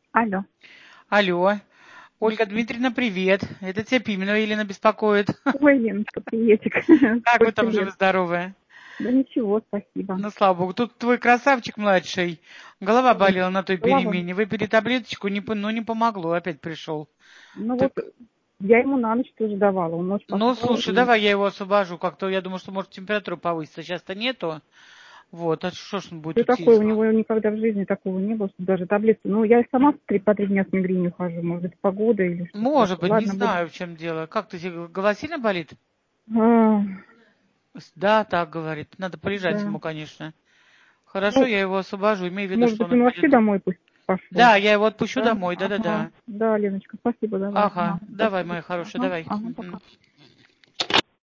Алло. Алло. Ольга Дмитриевна, привет. Это тебя Пименова Елена беспокоит. Ой, Леночка, приветик. Как вы Сколько там лет? живы-здоровы? Да ничего, спасибо. Ну, слава богу. Тут твой красавчик младший. Голова Ой, болела на той голова. перемене. Выпили таблеточку, ну, не помогло. Опять пришел. Ну Так, вот, я ему на ночь тоже давала. Он ночь ну, поспал слушай, и... давай я его освобожу. Как-то я думаю, что может температура повысится. Сейчас-то нету. Вот, а что ж он будет Что тут такое? сидеть? У него никогда в жизни такого не было, что даже таблетки... Ну, я сама по 3 дня с мигренью хожу. Может быть, погода или что-то Может такое. быть, не Ладно, буду... знаю, в чем дело. Как ты, голова сильно болит? А, Да, так говорит. Надо полежать да. ему, конечно. Хорошо, Ну, я его освобожу. Имею в виду, может что быть, он он вообще пойдет. домой пусть пошел. Да, я его отпущу Да? домой, Ага. да-да-да. Да, Леночка, спасибо, давай. Ага, Ага, давай, спасибо. моя хорошая, Ага, давай. ага, Мгм. пока.